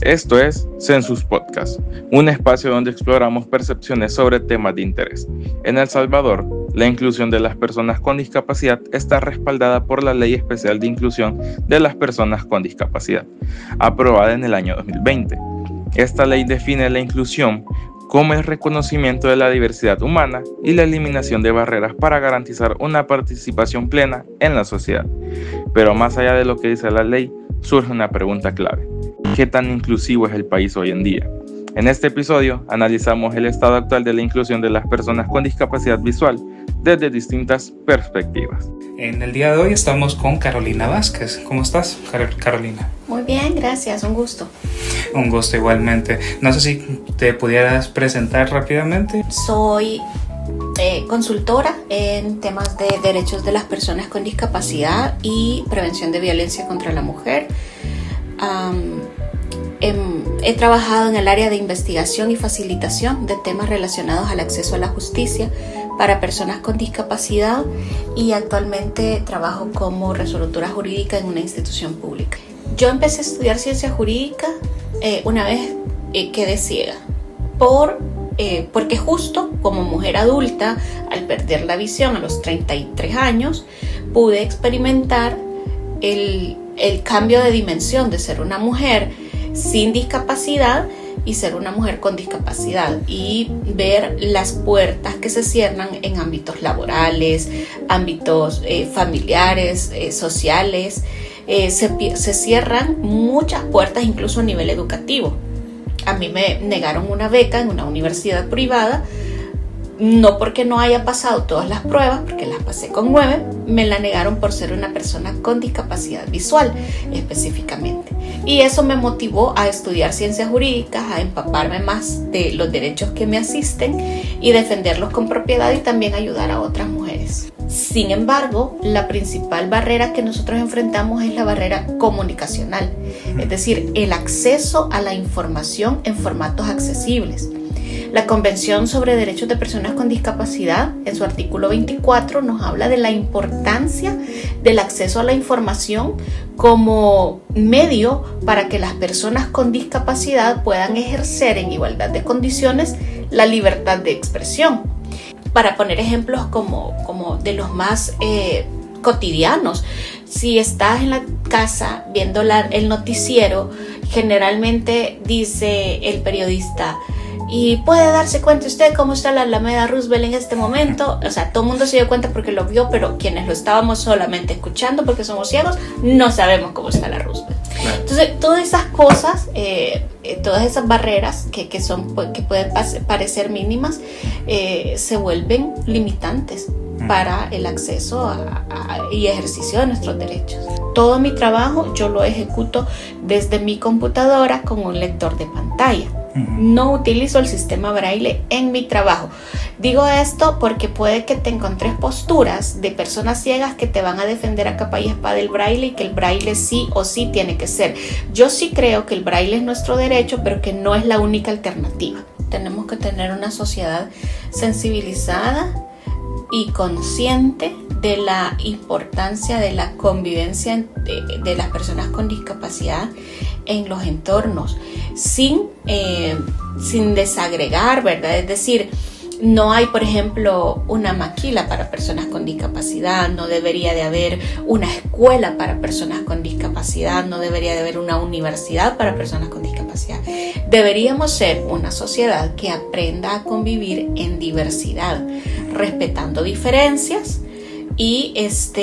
Esto es Census Podcast, un espacio donde exploramos percepciones sobre temas de interés. En El Salvador, la inclusión de las personas con discapacidad está respaldada por la Ley Especial de Inclusión de las Personas con Discapacidad, aprobada en el año 2020. Esta ley define la inclusión como el reconocimiento de la diversidad humana y la eliminación de barreras para garantizar una participación plena en la sociedad. Pero más allá de lo que dice la ley, surge una pregunta clave. ¿Qué tan inclusivo es el país hoy en día? En este episodio analizamos el estado actual de la inclusión de las personas con discapacidad visual desde distintas perspectivas. En el día de hoy estamos con Carolina Vázquez. ¿Cómo estás, Carolina? Muy bien, gracias, un gusto. Un gusto igualmente. No sé si te pudieras presentar rápidamente. Soy consultora en temas de derechos de las personas con discapacidad y prevención de violencia contra la mujer. He trabajado en el área de investigación y facilitación de temas relacionados al acceso a la justicia para personas con discapacidad y actualmente trabajo como resolutora jurídica en una institución pública. Yo empecé a estudiar ciencia jurídica una vez quedé ciega porque justo como mujer adulta, al perder la visión a los 33 años, pude experimentar el cambio de dimensión de ser una mujer sin discapacidad y ser una mujer con discapacidad y ver las puertas que se cierran en ámbitos laborales, ámbitos familiares, sociales. Se cierran muchas puertas incluso a nivel educativo. A mí me negaron una beca en una universidad privada, no porque no haya pasado todas las pruebas, porque las pasé con 9, me la negaron por ser una persona con discapacidad visual específicamente. Y eso me motivó a estudiar ciencias jurídicas, a empaparme más de los derechos que me asisten y defenderlos con propiedad y también ayudar a otras mujeres. Sin embargo, la principal barrera que nosotros enfrentamos es la barrera comunicacional, es decir, el acceso a la información en formatos accesibles. La Convención sobre Derechos de Personas con Discapacidad, en su artículo 24, nos habla de la importancia del acceso a la información como medio para que las personas con discapacidad puedan ejercer en igualdad de condiciones la libertad de expresión. Para poner ejemplos como de los más cotidianos, si estás en la casa viendo el noticiero, generalmente dice el periodista: y puede darse cuenta usted cómo está la Alameda Roosevelt en este momento. O sea, todo el mundo se dio cuenta porque lo vio, pero quienes lo estábamos solamente escuchando porque somos ciegos, no sabemos cómo está la Roosevelt. Entonces, todas esas cosas, todas esas barreras que pueden parecer mínimas, se vuelven limitantes para el acceso y ejercicio de nuestros derechos. Todo mi trabajo yo lo ejecuto desde mi computadora con un lector de pantalla. No utilizo el sistema braille en mi trabajo. Digo esto porque puede que te encontres posturas de personas ciegas que te van a defender a capa y espada del braille y que el braille sí o sí tiene que ser. Yo sí creo que el braille es nuestro derecho, pero que no es la única alternativa. Tenemos que tener una sociedad sensibilizada y consciente de la importancia de la convivencia de las personas con discapacidad en los entornos, sin desagregar, ¿verdad? Es decir, no hay, por ejemplo, una maquila para personas con discapacidad, no debería de haber una escuela para personas con discapacidad, no debería de haber una universidad para personas con discapacidad. Deberíamos ser una sociedad que aprenda a convivir en diversidad, respetando diferencias y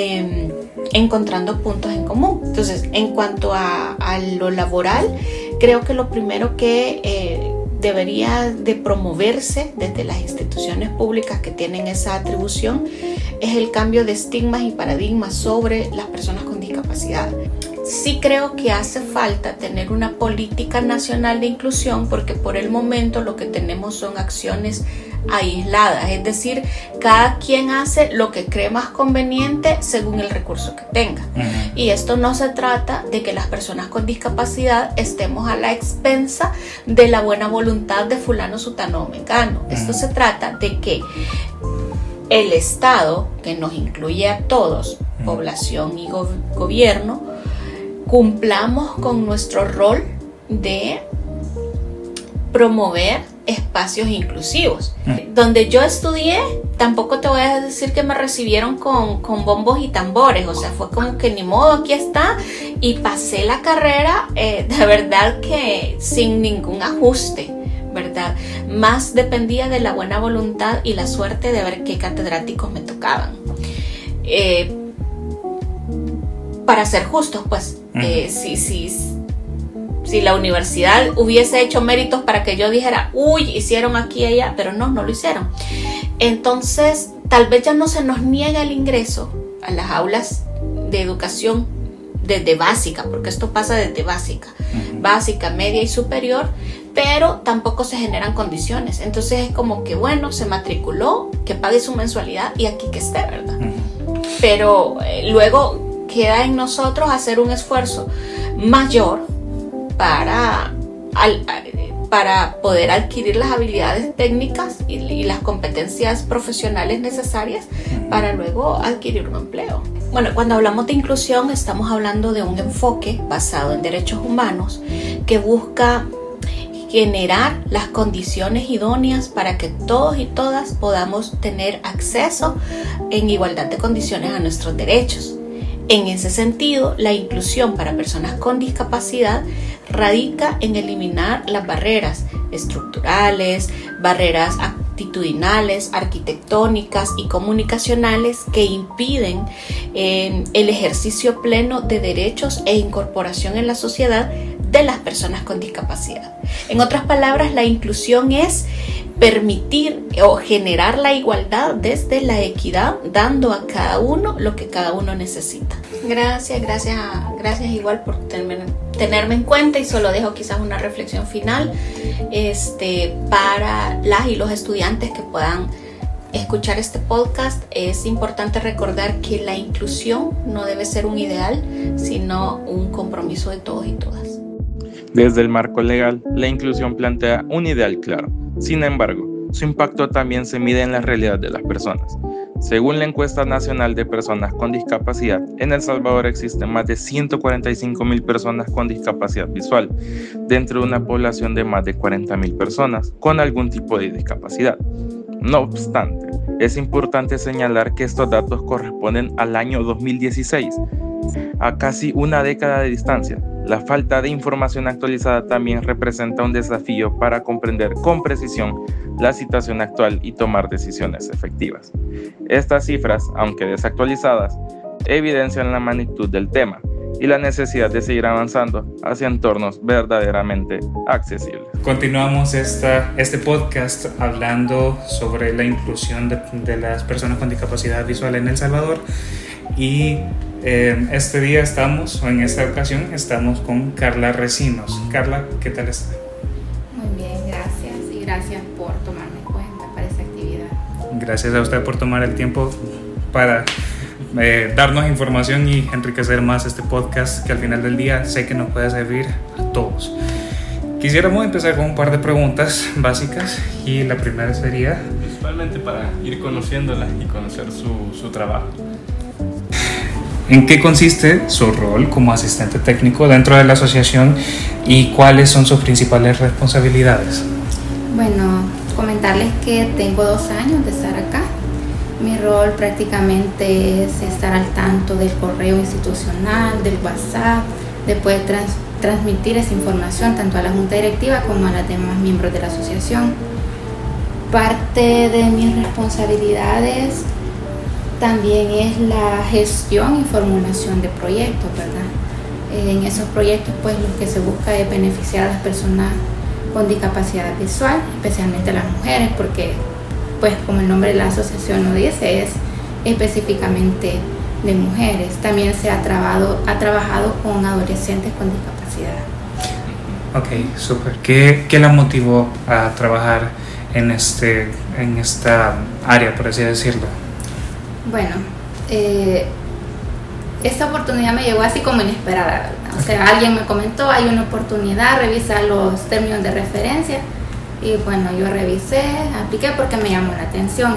encontrando puntos en común. Entonces, en cuanto a lo laboral, creo que lo primero que debería de promoverse desde las instituciones públicas que tienen esa atribución es el cambio de estigmas y paradigmas sobre las personas con discapacidad. Sí creo que hace falta tener una política nacional de inclusión porque por el momento lo que tenemos son acciones aisladas, es decir, cada quien hace lo que cree más conveniente según el recurso que tenga. Y esto no se trata de que las personas con discapacidad estemos a la expensa de la buena voluntad de fulano, sutano o mengano. Esto se trata de que el Estado, que nos incluye a todos, población y gobierno, cumplamos con nuestro rol de promover espacios inclusivos. Donde yo estudié, tampoco te voy a decir que me recibieron con bombos y tambores, o sea, fue como que ni modo, aquí está, y pasé la carrera, de verdad que sin ningún ajuste, ¿verdad? Más dependía de la buena voluntad y la suerte de ver qué catedráticos me tocaban. Para ser justos, pues, si la universidad hubiese hecho méritos para que yo dijera, uy, hicieron aquí y allá, pero no lo hicieron. Entonces, tal vez ya no se nos niega el ingreso a las aulas de educación desde básica, porque esto pasa desde básica, media y superior, pero tampoco se generan condiciones. Entonces es como que, bueno, se matriculó, que pague su mensualidad y aquí que esté, ¿verdad? Pero luego queda en nosotros hacer un esfuerzo mayor para poder adquirir las habilidades técnicas y las competencias profesionales necesarias para luego adquirir un empleo. Bueno, cuando hablamos de inclusión estamos hablando de un enfoque basado en derechos humanos que busca generar las condiciones idóneas para que todos y todas podamos tener acceso en igualdad de condiciones a nuestros derechos. En ese sentido, la inclusión para personas con discapacidad radica en eliminar las barreras estructurales, barreras actitudinales, arquitectónicas y comunicacionales que impiden el ejercicio pleno de derechos e incorporación en la sociedad de las personas con discapacidad. En otras palabras, la inclusión es permitir o generar la igualdad desde la equidad, dando a cada uno lo que cada uno necesita. Gracias igual por tenerme en cuenta, y solo dejo quizás una reflexión final para las y los estudiantes que puedan escuchar este podcast. Es importante recordar que la inclusión no debe ser un ideal, sino un compromiso de todos y todas. Desde el marco legal, la inclusión plantea un ideal claro. Sin embargo, su impacto también se mide en la realidad de las personas. Según la encuesta nacional de personas con discapacidad, en El Salvador existen más de 145,000 personas con discapacidad visual, dentro de una población de más de 40,000 personas con algún tipo de discapacidad. No obstante, es importante señalar que estos datos corresponden al año 2016, a casi una década de distancia. La falta de información actualizada también representa un desafío para comprender con precisión la situación actual y tomar decisiones efectivas. Estas cifras, aunque desactualizadas, evidencian la magnitud del tema y la necesidad de seguir avanzando hacia entornos verdaderamente accesibles. Continuamos este podcast hablando sobre la inclusión de las personas con discapacidad visual en El Salvador, y este día en esta ocasión estamos con Carla Recinos. Carla, ¿qué tal está? Muy bien, gracias, y gracias por tomarme en cuenta para esta actividad. Gracias a usted por tomar el tiempo para darnos información y enriquecer más este podcast, que al final del día sé que nos puede servir a todos. Quisiéramos empezar con un par de preguntas básicas, y la primera sería... Principalmente para ir conociéndola y conocer su trabajo. ¿En qué consiste su rol como asistente técnico dentro de la asociación y cuáles son sus principales responsabilidades? Bueno, comentarles que tengo 2 años de estar acá. Mi rol prácticamente es estar al tanto del correo institucional, del WhatsApp, de poder transmitir esa información tanto a la junta directiva como a los demás miembros de la asociación. Parte de mis responsabilidades también es la gestión y formulación de proyectos, ¿verdad? En esos proyectos, pues, lo que se busca es beneficiar a las personas con discapacidad visual, especialmente a las mujeres, porque, pues, como el nombre de la asociación lo dice, es específicamente de mujeres. También se ha trabajado con adolescentes con discapacidad. Ok, súper. ¿Qué la motivó a trabajar en esta área, por así decirlo? Bueno, esta oportunidad me llegó así como inesperada, ¿verdad? O sea, alguien me comentó, hay una oportunidad, revisa los términos de referencia, y bueno, yo revisé, apliqué porque me llamó la atención,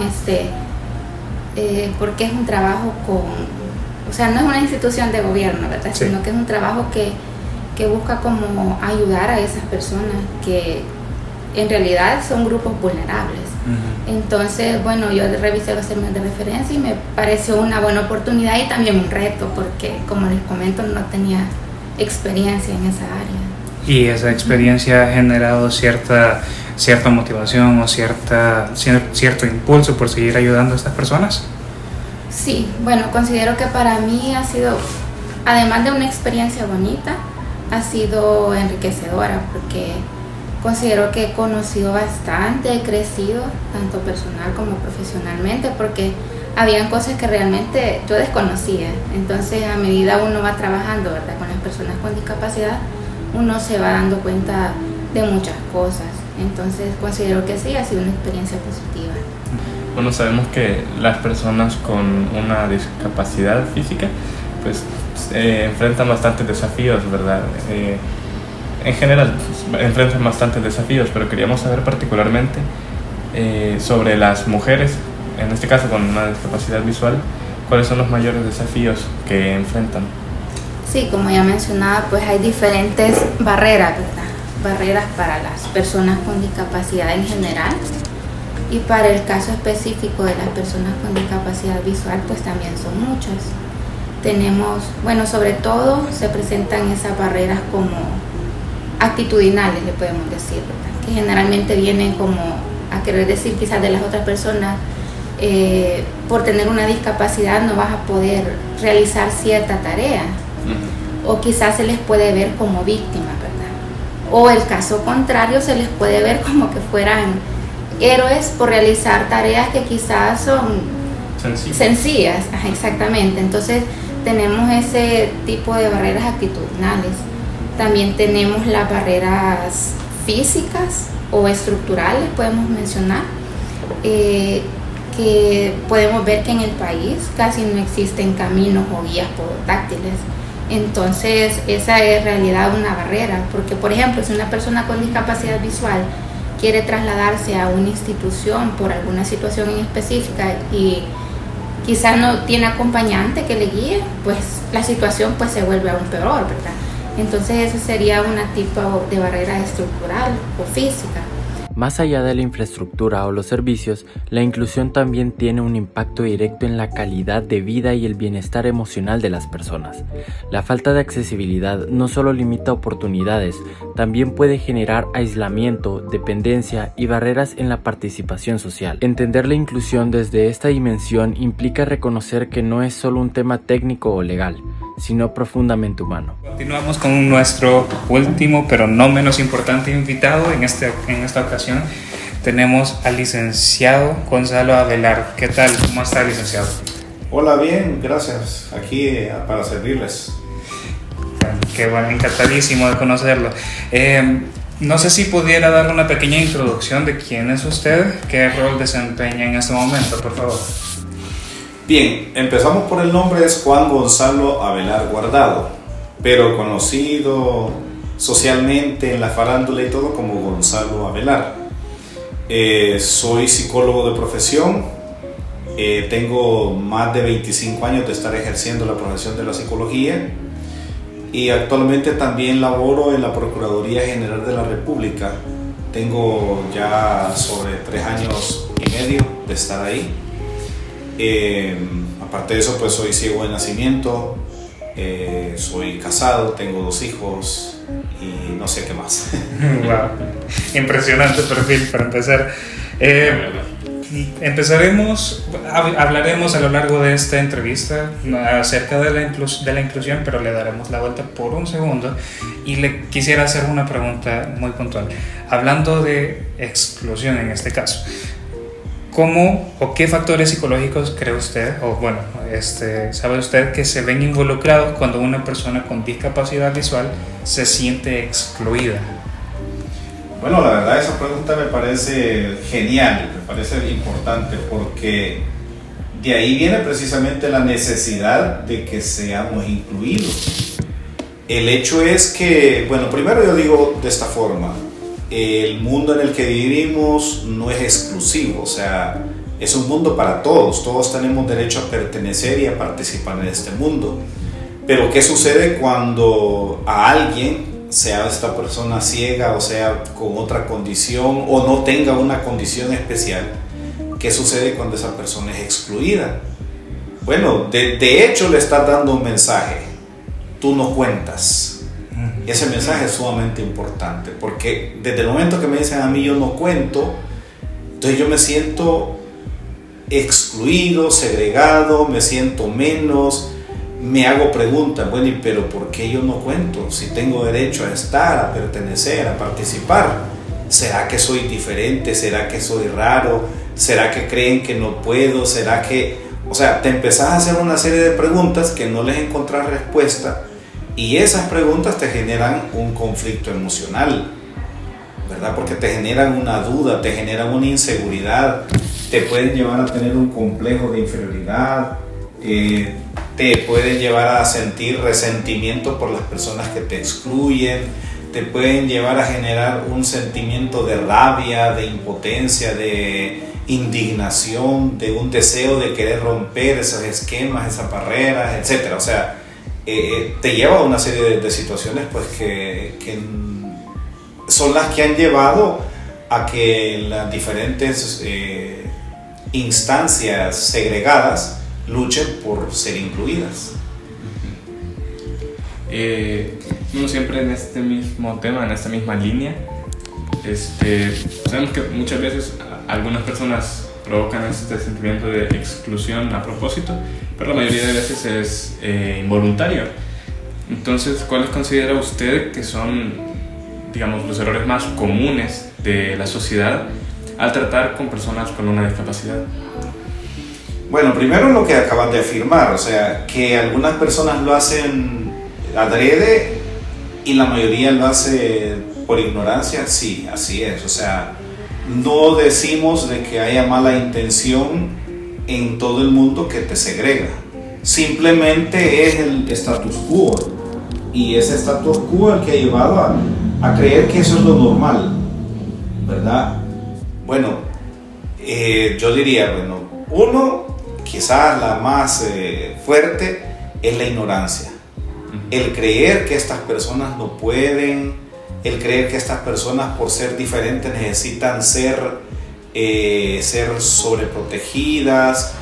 porque es un trabajo o sea, no es una institución de gobierno, ¿verdad? Sí. Sino que es un trabajo que busca como ayudar a esas personas que en realidad son grupos vulnerables. Entonces, bueno, yo revisé los términos de referencia y me pareció una buena oportunidad y también un reto, porque como les comento, no tenía experiencia en esa área. ¿Y esa experiencia ha generado cierta motivación o cierto impulso por seguir ayudando a estas personas? Sí, bueno, considero que para mí ha sido, además de una experiencia bonita, ha sido enriquecedora, porque considero que he conocido bastante, he crecido tanto personal como profesionalmente, porque habían cosas que realmente yo desconocía. Entonces, a medida uno va trabajando, ¿verdad?, con las personas con discapacidad, uno se va dando cuenta de muchas cosas. Entonces, considero que sí, ha sido una experiencia positiva. Bueno, sabemos que las personas con una discapacidad física pues enfrentan bastantes desafíos, ¿verdad? En general enfrentan bastantes desafíos, pero queríamos saber particularmente sobre las mujeres, en este caso con una discapacidad visual, ¿cuáles son los mayores desafíos que enfrentan? Sí, como ya mencionaba, pues hay diferentes barreras, ¿verdad? Barreras para las personas con discapacidad en general, y para el caso específico de las personas con discapacidad visual, pues también son muchas. Tenemos, bueno, sobre todo se presentan esas barreras como actitudinales, le podemos decir, ¿verdad?, que generalmente vienen como a querer decir quizás de las otras personas, por tener una discapacidad no vas a poder realizar cierta tarea, o quizás se les puede ver como víctimas, ¿verdad? O el caso contrario, se les puede ver como que fueran héroes por realizar tareas que quizás son sencillas. Ajá, exactamente. Entonces tenemos ese tipo de barreras actitudinales. También tenemos las barreras físicas o estructurales, podemos mencionar, que podemos ver que en el país casi no existen caminos o guías podotáctiles. Entonces esa es en realidad una barrera, porque por ejemplo, si una persona con discapacidad visual quiere trasladarse a una institución por alguna situación en específica y quizás no tiene acompañante que le guíe, pues la situación pues se vuelve aún peor, ¿verdad? Entonces esa sería una tipo de barrera estructural o física. Más allá de la infraestructura o los servicios, la inclusión también tiene un impacto directo en la calidad de vida y el bienestar emocional de las personas. La falta de accesibilidad no solo limita oportunidades, también puede generar aislamiento, dependencia y barreras en la participación social. Entender la inclusión desde esta dimensión implica reconocer que no es solo un tema técnico o legal, sino profundamente humano. Continuamos con nuestro último, pero no menos importante invitado. En esta ocasión tenemos al licenciado Gonzalo Avelar. ¿Qué tal? ¿Cómo está, licenciado? Hola, bien, gracias. Aquí para servirles. Qué bueno, encantadísimo de conocerlo. No sé si pudiera dar una pequeña introducción de quién es usted, qué rol desempeña en este momento, por favor. Bien, empezamos por el nombre, es Juan Gonzalo Avelar Guardado, pero conocido socialmente en la farándula y todo como Gonzalo Avelar. Soy psicólogo de profesión, tengo más de 25 años de estar ejerciendo la profesión de la psicología y actualmente también laboro en la Procuraduría General de la República. Tengo ya sobre 3 años y medio de estar ahí. Aparte de eso, pues soy ciego de nacimiento, soy casado, tengo 2 hijos y no sé qué más. Wow, impresionante perfil para empezar. Hablaremos a lo largo de esta entrevista acerca de la inclusión, pero le daremos la vuelta por un segundo y le quisiera hacer una pregunta muy puntual. Hablando de exclusión en este caso, ¿cómo o qué factores psicológicos cree usted, sabe usted que se ven involucrados cuando una persona con discapacidad visual se siente excluida? Bueno, la verdad esa pregunta me parece genial, me parece importante porque de ahí viene precisamente la necesidad de que seamos incluidos. El hecho es que, bueno, primero yo digo de esta forma, el mundo en el que vivimos no es exclusivo, o sea, es un mundo para todos, todos tenemos derecho a pertenecer y a participar en este mundo. Pero ¿qué sucede cuando a alguien sea esta persona ciega o sea con otra condición o no tenga una condición especial, ¿qué sucede cuando esa persona es excluida? Bueno, de hecho le estás dando un mensaje: tú no cuentas. Ese mensaje es sumamente importante, porque desde el momento que me dicen a mí yo no cuento, entonces yo me siento excluido, segregado, me siento menos, me hago preguntas, bueno, pero ¿por qué yo no cuento? Si tengo derecho a estar, a pertenecer, a participar. ¿Será que soy diferente? ¿Será que soy raro? ¿Será que creen que no puedo? ¿Será que...? O sea, te empezás a hacer una serie de preguntas que no les encontrás respuesta, y esas preguntas te generan un conflicto emocional, ¿verdad? Porque te generan una duda, te generan una inseguridad, te pueden llevar a tener un complejo de inferioridad, te pueden llevar a sentir resentimiento por las personas que te excluyen, te pueden llevar a generar un sentimiento de rabia, de impotencia, de indignación, de un deseo de querer romper esos esquemas, esas barreras, etc. O sea, te lleva a una serie de situaciones pues que son las que han llevado a que las diferentes instancias segregadas luchen por ser incluidas. Bueno, siempre en este mismo tema, en esta misma línea, sabemos que muchas veces algunas personas provocan este sentimiento de exclusión a propósito, pero la mayoría de veces es involuntario. Entonces, ¿cuáles considera usted que son, digamos, los errores más comunes de la sociedad al tratar con personas con una discapacidad? Bueno, primero lo que acabas de afirmar, o sea, que algunas personas lo hacen adrede y la mayoría lo hace por ignorancia. Sí, así es. O sea, no decimos de que haya mala intención en todo el mundo que te segrega. Simplemente es el status quo, y ese status quo el que ha llevado a creer que eso es lo normal, ¿verdad? Bueno, yo diría, bueno, uno, quizás la más fuerte, es la ignorancia. El creer que estas personas no pueden, el creer que estas personas por ser diferentes necesitan ser sobreprotegidas,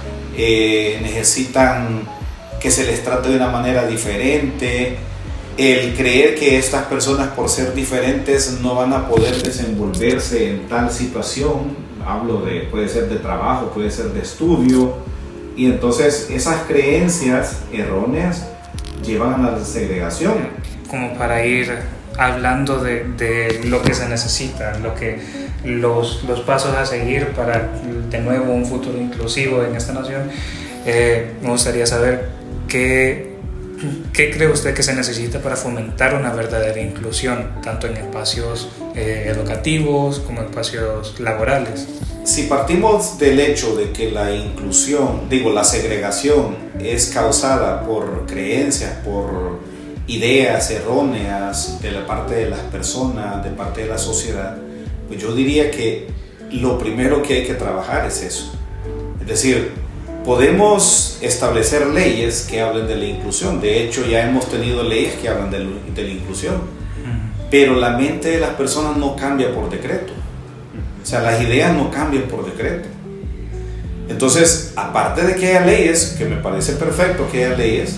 necesitan que se les trate de una manera diferente, el creer que estas personas por ser diferentes no van a poder desenvolverse en tal situación, hablo de, puede ser de trabajo, puede ser de estudio, y entonces esas creencias erróneas llevan a la segregación. Como para ir hablando de lo que se necesita, los pasos a seguir para de nuevo un futuro inclusivo en esta nación, me gustaría saber qué cree usted que se necesita para fomentar una verdadera inclusión, tanto en espacios educativos como en espacios laborales. Si partimos del hecho de que la inclusión, la segregación es causada por creencias, por ideas erróneas de la parte de las personas, de parte de la sociedad, pues yo diría que lo primero que hay que trabajar es eso. Es decir, podemos establecer leyes que hablen de la inclusión. De hecho, ya hemos tenido leyes que hablan de la inclusión, pero la mente de las personas no cambia por decreto. O sea, las ideas no cambian por decreto. Entonces, aparte de que haya leyes, que me parece perfecto que haya leyes,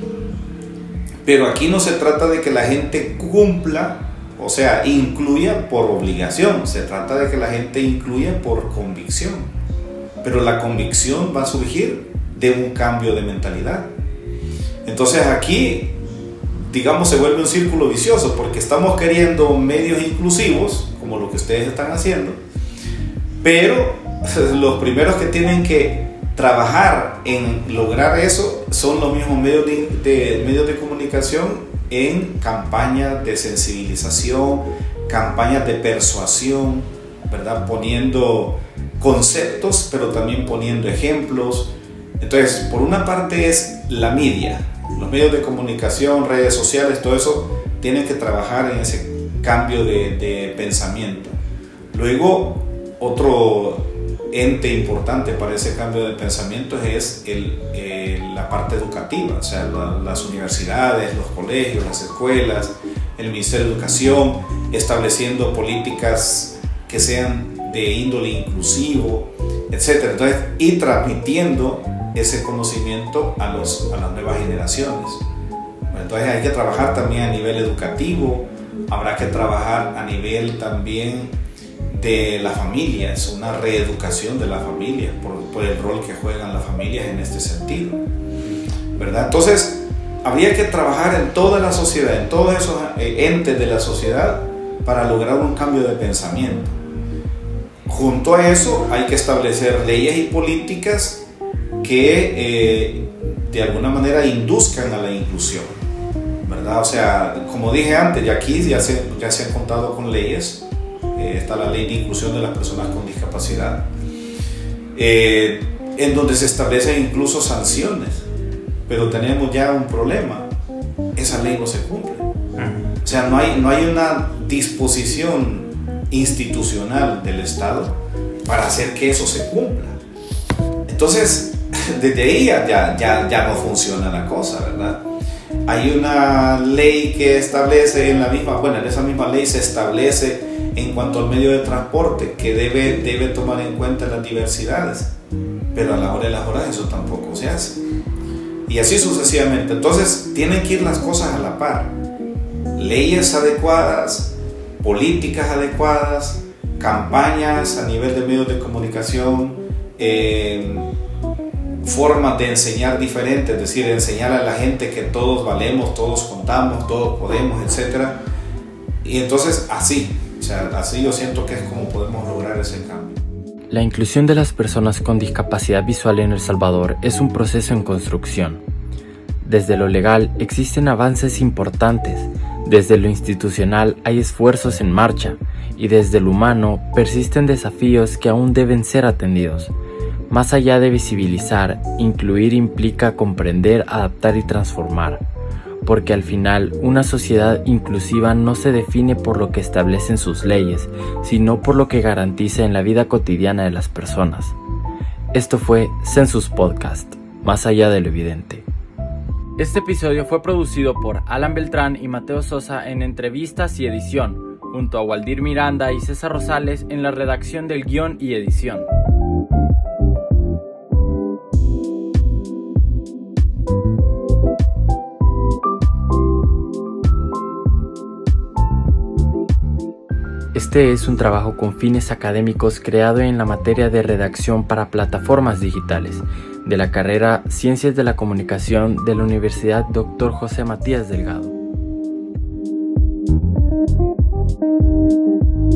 pero aquí no se trata de que la gente cumpla, o sea, incluya por obligación. Se trata de que la gente incluya por convicción. Pero la convicción va a surgir de un cambio de mentalidad. Entonces aquí, digamos, se vuelve un círculo vicioso, porque estamos queriendo medios inclusivos, como lo que ustedes están haciendo, pero los primeros que tienen que trabajar en lograr eso son los mismos medios de comunicación, en campañas de sensibilización, campañas de persuasión, ¿verdad? Poniendo conceptos, pero también poniendo ejemplos. Entonces, por una parte es la media, los medios de comunicación, redes sociales, todo eso tienen que trabajar en ese cambio de pensamiento. Luego, otro ente importante para ese cambio de pensamiento es la parte educativa, o sea, las universidades, los colegios, las escuelas, el Ministerio de Educación, estableciendo políticas que sean de índole inclusivo, etc. Entonces, y transmitiendo ese conocimiento a las nuevas generaciones. Entonces hay que trabajar también a nivel educativo, habrá que trabajar a nivel también de las familias, una reeducación de las familias por el rol que juegan las familias en este sentido, ¿verdad? Entonces habría que trabajar en toda la sociedad, en todos esos entes de la sociedad para lograr un cambio de pensamiento. Junto a eso hay que establecer leyes y políticas que de alguna manera induzcan a la inclusión, ¿verdad? O sea, como dije antes, ya aquí ya se han contado con leyes. Está la ley de inclusión de las personas con discapacidad, en donde se establecen incluso sanciones, pero tenemos ya un problema: esa ley no se cumple. O sea, no hay una disposición institucional del Estado para hacer que eso se cumpla. Entonces, desde ahí ya no funciona la cosa, ¿verdad? Hay una ley que establece en esa misma ley se establece en cuanto al medio de transporte que debe tomar en cuenta las diversidades, pero a la hora de las horas eso tampoco se hace, y así sucesivamente. Entonces tienen que ir las cosas a la par: leyes adecuadas, políticas adecuadas, campañas a nivel de medios de comunicación, formas de enseñar diferentes, es decir, enseñar a la gente que todos valemos, todos contamos, todos podemos, etc. Y entonces así yo siento que es como podemos lograr ese cambio. La inclusión de las personas con discapacidad visual en El Salvador es un proceso en construcción. Desde lo legal existen avances importantes, desde lo institucional hay esfuerzos en marcha y desde lo humano persisten desafíos que aún deben ser atendidos. Más allá de visibilizar, incluir implica comprender, adaptar y transformar, porque al final una sociedad inclusiva no se define por lo que establecen sus leyes, sino por lo que garantiza en la vida cotidiana de las personas. Esto fue Census Podcast, más allá de lo evidente. Este episodio fue producido por Alan Beltrán y Mateo Sosa en entrevistas y edición, junto a Waldir Miranda y César Rosales en la redacción del guión y edición. Este es un trabajo con fines académicos creado en la materia de redacción para plataformas digitales de la carrera Ciencias de la Comunicación de la Universidad Dr. José Matías Delgado.